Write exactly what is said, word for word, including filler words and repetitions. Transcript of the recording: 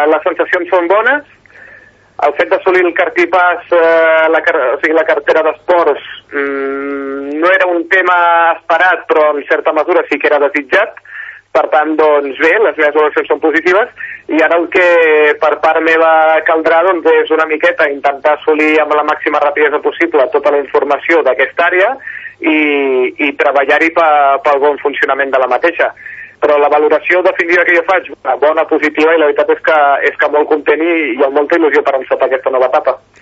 les sensacions són bones. El fet d'assolir el cartipàs, eh, la, car o sigui, la cartera d'esports, mmm, no era un tema esperat, però en certa mesura sí que era desitjat. Per tant, doncs bé, les meves valoracions són positives, i ara el que per part meva caldrà doncs, és una miqueta intentar assolir amb la màxima rapidesa possible tota la informació d'aquesta àrea i, i treballar-hi pel bon funcionament de la mateixa. Però la valoració definitiva que jo faig, bona, positiva, i la veritat és que, és que molt content i, i amb molta il·lusió per encetar aquesta nova etapa.